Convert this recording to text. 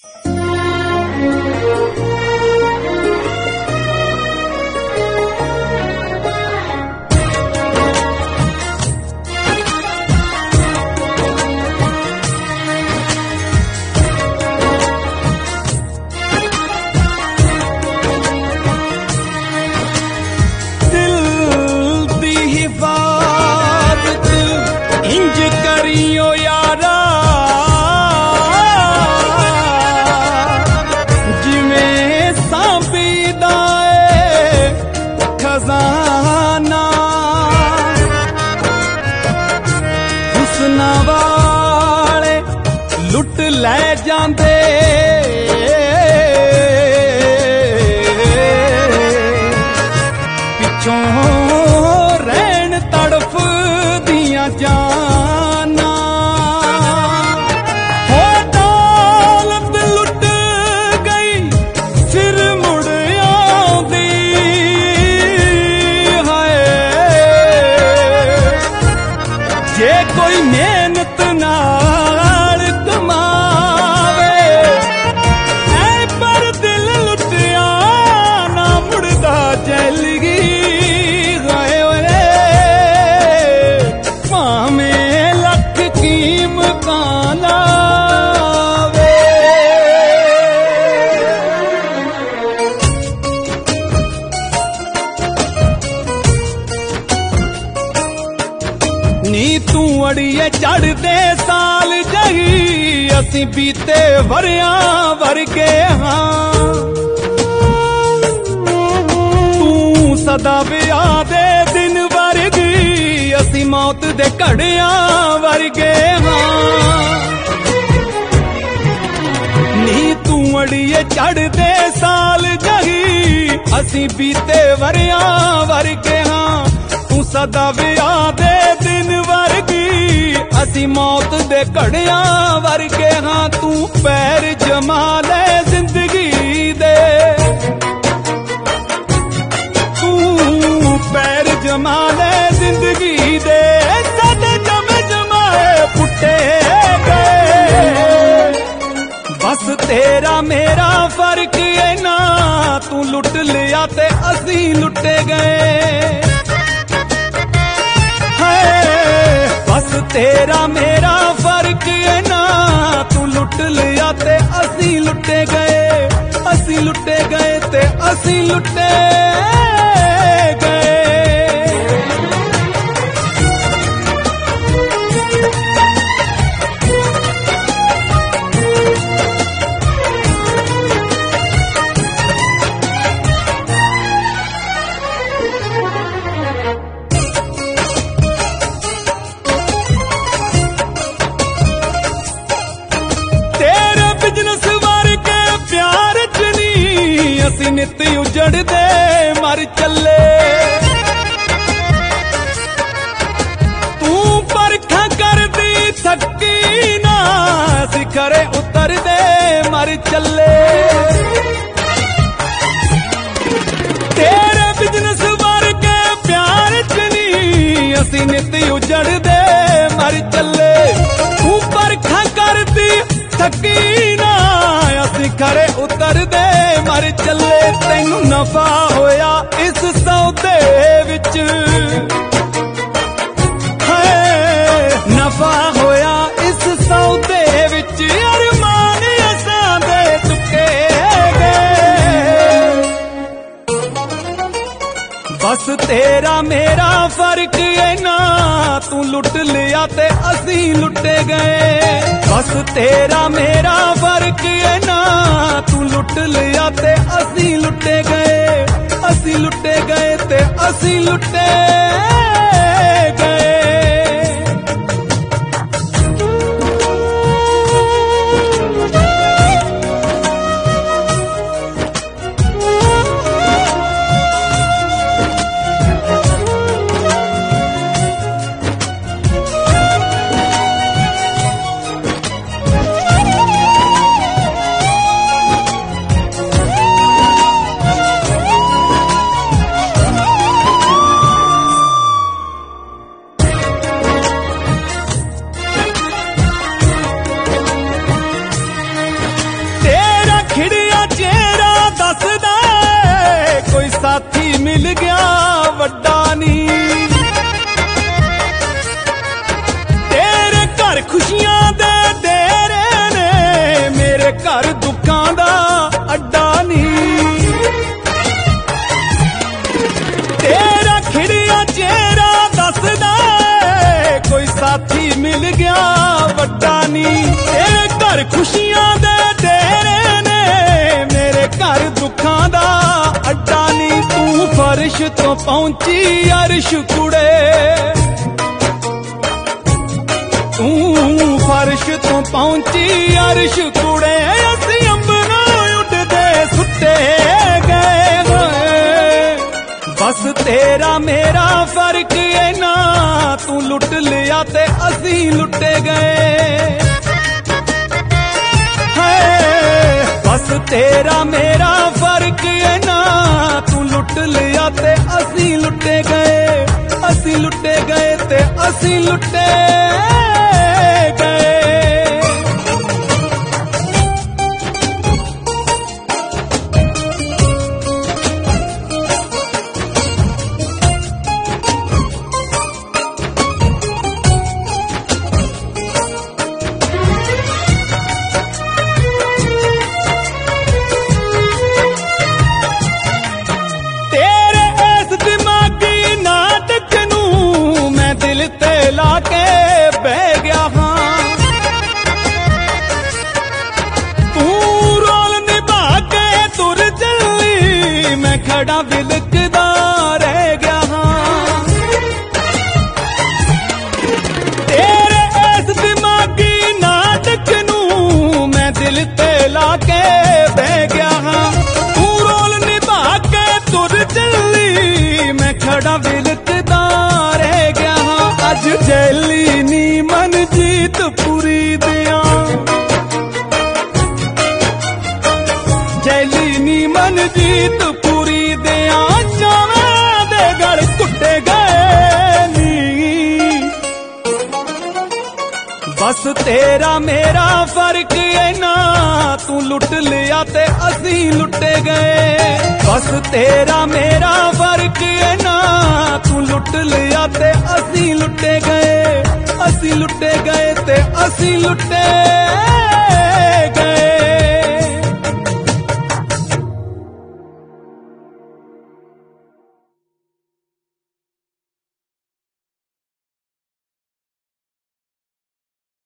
ਲੈ ਜਾਂਦੇ ਪਿੱਛੋਂ ਰਹਿਣ ਤੜਫਦੀਆਂ ਜਾਨਾਂ ਹੋ ਦੌਲਤ ਲੁੱਟ ਗਈ ਫਿਰ ਮੁੜ ਆਉਂਦੀ ਹਾਏ ਜੇ ਕੋਈ ਮਿਹਨਤ ਨਾਲ ਕਮਾਵੇ ਐ ਪਰ ਦਿਲ ਲੁੱਟਿਆ ਨਾ ਮੁੜਦਾ ਜੈਲਗੀ ਗਏ ਓਏ ਭਾਵੇਂ ਲੱਖ ਕੀਮਤਾਂ ਲਾਵੇ ਨੀ ਤੂੰ ਅੜੀਏ ਚੜ੍ਹਦੇ ਸਾਲ ਜਹੀ ਅਸੀਂ ਬੀਤੇ ਵਰਿਆਂ ਵਰਗੇ ਹਾਂ ਤੂੰ ਸਦਾ ਵਿਆਹ ਦੇ ਦਿਨ ਵਰਗੀ ਅਸੀਂ ਮੌਤ ਦੇ ਘੜਿਆਂ ਵਰਗੇ ਹਾਂ ਨੀ ਤੂੰ ਅੜੀਏ ਚੜ੍ਹਦੇ ਸਾਲ ਜਹੀ ਅਸੀਂ ਬੀਤੇ ਵਰਿਆਂ ਵਰਗੇ ਹਾਂ ਤੂੰ ਸਦਾ ਵਿਆਹ ਦੇ ਦਿਨ ਵਰਗੀ ਅਸੀਂ ਮੌਤ ਦੇ ਘੜਿਆਂ ਵਰਗੇ ਹਾਂ ਤੂੰ ਪੈਰ ਜਮਾ ਲੈ ਜ਼ਿੰਦਗੀ ਦੇ ਤੂੰ ਪੈਰ ਜਮਾ ਲੈ ਜ਼ਿੰਦਗੀ ਦੇ ਸਾਡੇ ਜਮਾਏ ਪੁੱਟੇ ਗਏ ਬਸ ਤੇਰਾ ਮੇਰਾ ਫਰਕ ਏ ਨਾ ਤੂੰ ਲੁੱਟ ਲਿਆ ਤੇ ਅਸੀਂ ਲੁੱਟੇ ਗਏ ਬਸ ਤੇਰਾ ਮੇਰਾ ਫਰਕ ਏ ਨਾ ਤੂੰ ਲੁੱਟ ਲਿਆ ਤੇ ਅਸੀਂ ਲੁੱਟੇ ਗਏ ਅਸੀਂ ਲੁੱਟੇ ਗਏ ਤੇ ਅਸੀਂ ਲੁੱਟੇ ਗਏ ਅਸੀਂ ਨਿਤ ਉਜੜਦੇ ਮਰ ਚੱਲੇ ਤੂੰ ਪਰਖਾਂ ਕਰਦੀ ਥੱਕੀ ਨਾ ਅਸੀਂ ਖਰੇ ਉਤਰਦੇ ਮਰ ਚੱਲੇ ਤੇਰੇ ਬਿਜ਼ਨਸ ਵਰਗੇ ਪਿਆਰ ਚ ਨੀ ਅਸੀਂ ਨਿਤ ਉਜੜਦੇ ਮਰ ਚੱਲੇ ਤੂੰ ਪਰਖਾਂ ਕਰਦੀ ਥੱਕੀ ਨਾ ਅਸੀਂ ਖਰੇ ਉਤਰਦੇ ਮਰ ਚੱਲੇ ਤੈਨੂੰ ਨਫਾ ਹੋਇਆ ਇਸ ਸੌਦੇ ਵਿੱਚ ਹਾਏ ਨਫਾ ਹੋਇਆ ਇਸ ਸੌਦੇ ਵਿੱਚ ਅਰਮਾਨ ਅਸਾਂ ਦੇ ਚੁੱਕੇ ਗਏ ਬਸ ਤੇਰਾ ਮੇਰਾ ਫਰਕ ਏ ਨਾ ਤੂੰ ਲੁੱਟ ਲਿਆ ਤੇ ਅਸੀਂ ਲੁੱਟੇ ਗਏ ਬਸ ਤੇਰਾ ਮੇਰਾ ਫਰਕ ਏ ਨਾ ਤੂੰ ਲੁੱਟ ਲਿਆ ਤੇ ਅਸੀਂ ਲੁੱਟੇ ਗਏ ਅਸੀਂ ਲੁੱਟੇ ਗਏ ਤੇ ਅਸੀਂ ਲੁੱਟੇ ਗਏ मिल गया वड्डा नी। तेरे घर खुशियां दे डेरे ने, मेरे घर दुखां दा अड्डा नी। तेरा खिड़िया चेहरा दसदा कोई साथी मिल गया वड्डा नी। तेरे घर खुशियां दे डेरे ने, मेरे घर दुखां दा अड्डा नी। तू फर्श तो पहुंची अर्श कुड़े, तू फर्श तो पहुंची अर्श कुड़े। असी अंबरों उड़दे सुते गए, बस तेरा मेरा फर्क है ना, तू लुट लिया ते असी लुटे गए। बस तेरा मेरा फर्क है ना, तू लुट लिया ते असी लुटे गए। असी लुटे गए ते असी लुटे गए। खड़ा विलकदा रह गया हाँ। तेरे इस दिमागी नाटक नू मैं दिल ते लाके बह गया हाँ। तू रोल निभा के तुर चली, मैं खड़ा विलकदा रह गया हाँ। अज जैली नी मन जीत पूरी दिया, जैली नी मन जीत पूरी दिया। जावे दे गल कुटे गए नी, बस तेरा मेरा फर्क है ना, तू लुट लिया ते असी लुटे गए। बस तेरा मेरा फर्क है ना, तू लुट लिया ते असी लुटे गए। असी लुटे गए ते असी लुटे